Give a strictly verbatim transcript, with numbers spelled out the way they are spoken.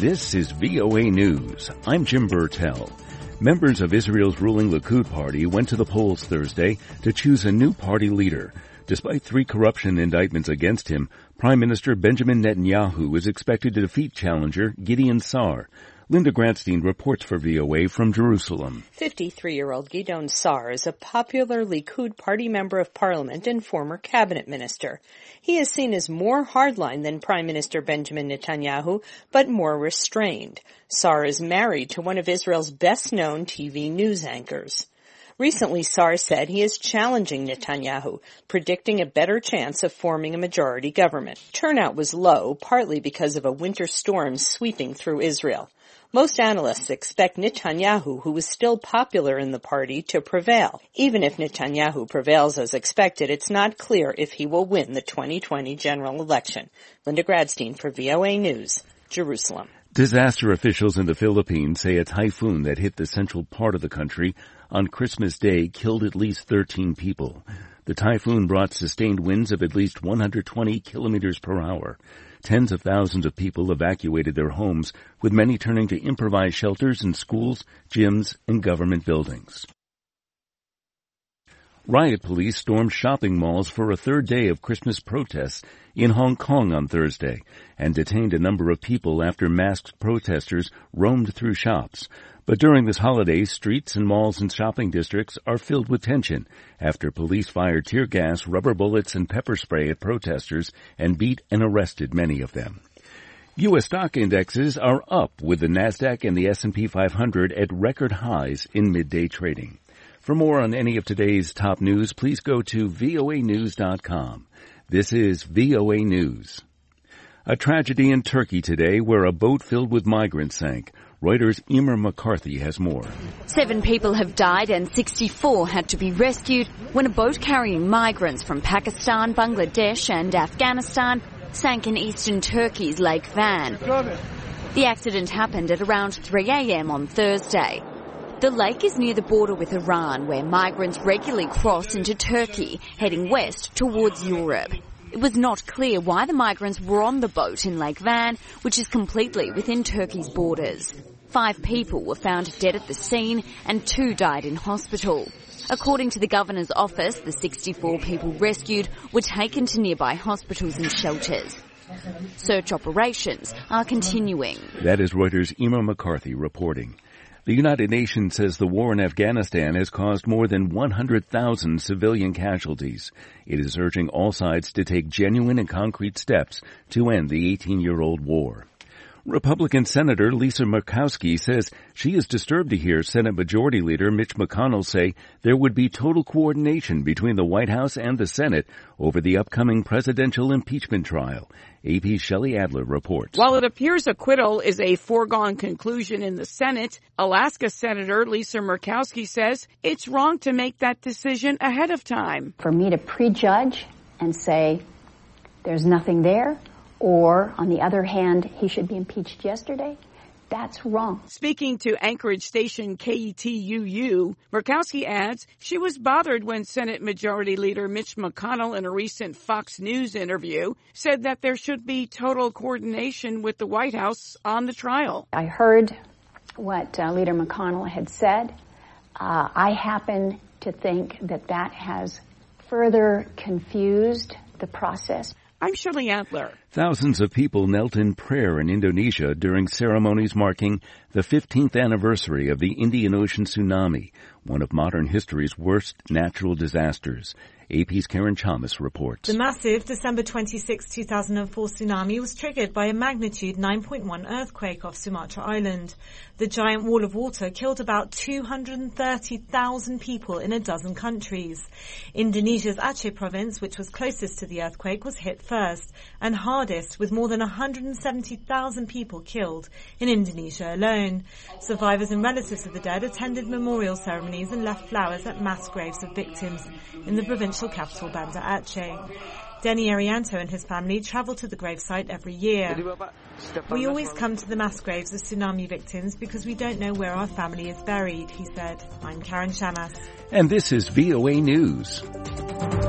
This is V O A News. I'm Jim Burtell. Members of Israel's ruling Likud party went to the polls Thursday to choose a new party leader. Despite three corruption indictments against him, Prime Minister Benjamin Netanyahu is expected to defeat challenger Gideon Sa'ar. Linda Gradstein reports for V O A from Jerusalem. fifty-three-year-old Gideon Sa'ar is a popular Likud party member of parliament and former cabinet minister. He is seen as more hardline than Prime Minister Benjamin Netanyahu, but more restrained. Sa'ar is married to one of Israel's best-known T V news anchors. Recently, Sa'ar said he is challenging Netanyahu, predicting a better chance of forming a majority government. Turnout was low, partly because of a winter storm sweeping through Israel. Most analysts expect Netanyahu, who is still popular in the party, to prevail. Even if Netanyahu prevails as expected, it's not clear if he will win the twenty twenty general election. Linda Gradstein for V O A News, Jerusalem. Disaster officials in the Philippines say a typhoon that hit the central part of the country on Christmas Day killed at least thirteen people. The typhoon brought sustained winds of at least one hundred twenty kilometers per hour. Tens of thousands of people evacuated their homes, with many turning to improvised shelters in schools, gyms, and government buildings. Riot police stormed shopping malls for a third day of Christmas protests in Hong Kong on Thursday and detained a number of people after masked protesters roamed through shops. But during this holiday, streets and malls and shopping districts are filled with tension after police fired tear gas, rubber bullets, and pepper spray at protesters and beat and arrested many of them. U S stock indexes are up, with the Nasdaq and the S and P five hundred at record highs in midday trading. For more on any of today's top news, please go to V O A news dot com. This is V O A News. A tragedy in Turkey today where a boat filled with migrants sank. Reuters' Emer McCarthy has more. Seven people have died and sixty-four had to be rescued when a boat carrying migrants from Pakistan, Bangladesh and Afghanistan sank in eastern Turkey's Lake Van. The accident happened at around three a.m. on Thursday. The lake is near the border with Iran, where migrants regularly cross into Turkey, heading west towards Europe. It was not clear why the migrants were on the boat in Lake Van, which is completely within Turkey's borders. Five people were found dead at the scene and two died in hospital. According to the governor's office, the sixty-four people rescued were taken to nearby hospitals and shelters. Search operations are continuing. That is Reuters' Emer McCarthy reporting. The United Nations says the war in Afghanistan has caused more than one hundred thousand civilian casualties. It is urging all sides to take genuine and concrete steps to end the eighteen-year-old war. Republican Senator Lisa Murkowski says she is disturbed to hear Senate Majority Leader Mitch McConnell say there would be total coordination between the White House and the Senate over the upcoming presidential impeachment trial. A P's Shelley Adler reports. While it appears acquittal is a foregone conclusion in the Senate, Alaska Senator Lisa Murkowski says it's wrong to make that decision ahead of time. For me to prejudge and say there's nothing there, or, on the other hand, he should be impeached yesterday, that's wrong. Speaking to Anchorage station K E T U U, Murkowski adds she was bothered when Senate Majority Leader Mitch McConnell, in a recent Fox News interview, said that there should be total coordination with the White House on the trial. I heard what uh, Leader McConnell had said. Uh, I happen to think that that has further confused the process. I'm Shirley Adler. Thousands of people knelt in prayer in Indonesia during ceremonies marking the fifteenth anniversary of the Indian Ocean tsunami, one of modern history's worst natural disasters. A P's Karen Chalmers reports. The massive December twenty-sixth, two thousand four tsunami was triggered by a magnitude nine point one earthquake off Sumatra Island. The giant wall of water killed about two hundred thirty thousand people in a dozen countries. Indonesia's Aceh province, which was closest to the earthquake, was hit first and hardest, with more than one hundred seventy thousand people killed in Indonesia alone. Survivors and relatives of the dead attended memorial ceremonies and left flowers at mass graves of victims in the provincial capital Banda Aceh. Denny Arianto and his family travel to the gravesite every year. We always come to the mass graves of tsunami victims because we don't know where our family is buried, he said. I'm Karen Shamas. And this is V O A News.